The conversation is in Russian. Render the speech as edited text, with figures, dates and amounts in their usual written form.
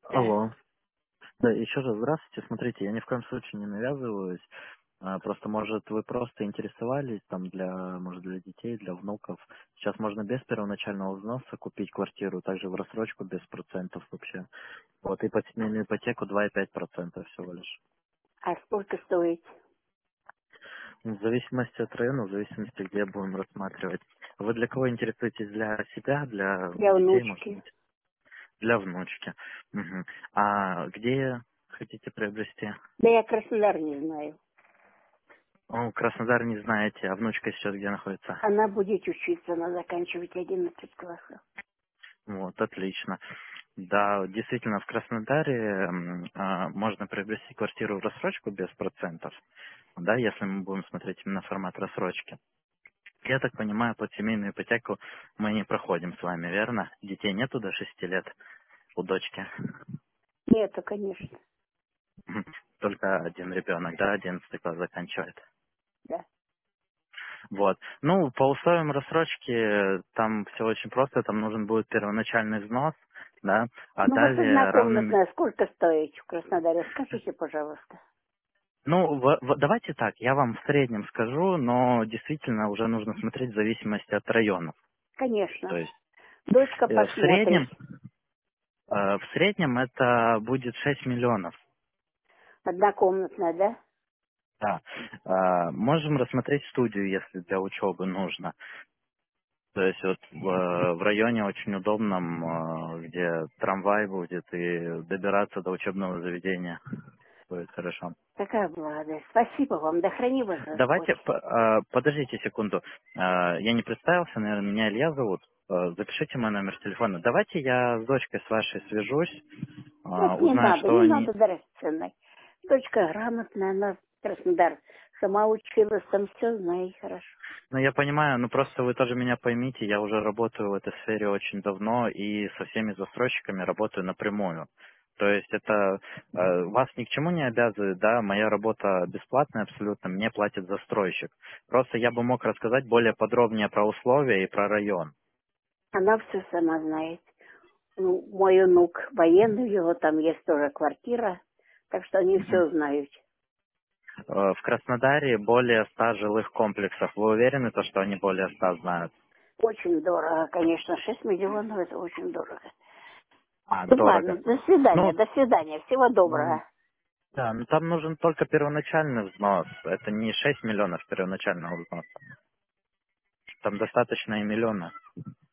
Да. Алло. Да, еще раз здравствуйте. Смотрите, я ни в коем случае не навязываюсь. Просто, может, вы просто интересовались там может, для детей, для внуков. Сейчас можно без первоначального взноса купить квартиру, также в рассрочку без процентов вообще. Вот, и под семейную ипотеку 2,5% всего лишь. А сколько стоит? В зависимости от района, в зависимости, где будем рассматривать. Вы для кого интересуетесь? Для себя, для Для детей, может внучки. быть? Для внучки. Мгм. А где хотите приобрести? Да я Краснодар не знаю. О, Краснодар не знаете, а внучка сейчас где находится? Она будет учиться, она заканчивает 11 классов. Вот, отлично. Да, действительно, в Краснодаре можно приобрести квартиру в рассрочку без процентов, да, если мы будем смотреть именно формат рассрочки. Я так понимаю, под семейную ипотеку мы не проходим с вами, верно? Детей нету до 6 лет у дочки. Нету, конечно. Мгм. Только один ребенок, да, 11 класс заканчивает. Да. Вот. Ну, по условиям рассрочки там все очень просто, там нужен будет первоначальный взнос, да, а Ну вот далее равными... однокомнатная сколько стоит в Краснодаре? Скажите, пожалуйста. Ну, давайте так, я вам в среднем скажу, но действительно уже нужно смотреть в зависимости от районов. То Конечно. есть Дочка в посмотрит. среднем это будет 6 миллионов. Однокомнатная, да? Да. Можем рассмотреть студию, если для учебы нужно. То есть вот в районе очень удобном, где трамвай будет, и добираться до учебного заведения будет хорошо. Такая благодать. Спасибо вам. Да храни вас Господь. Давайте, подождите секунду. Я не представился, наверное, меня Илья зовут. Запишите мой номер телефона. Давайте я с дочкой с вашей свяжусь, Нет, узнаю, что не они... надо, драгоценной. Дочка грамотная, она Краснодар сама училась, там все знает хорошо. Ну, я понимаю, ну просто вы тоже меня поймите, я уже работаю в этой сфере очень давно и со всеми застройщиками работаю напрямую. То есть это вас ни к чему не обязывает, да, моя работа бесплатная абсолютно, мне платит застройщик. Просто я бы мог рассказать более подробнее про условия и про район. Она все сама знает. Ну, мой внук военный, у него там есть тоже квартира, так что они Мгм. все знают. В Краснодаре более 100 жилых комплексов. Вы уверены, то, что они более 100 знают? Очень дорого, конечно, 6 миллионов это очень дорого. А, Ну ладно, дорого. Ну, до свидания, всего м, доброго. да, но там нужен только первоначальный взнос. Это не 6 миллионов первоначального взноса. Там достаточно и миллиона.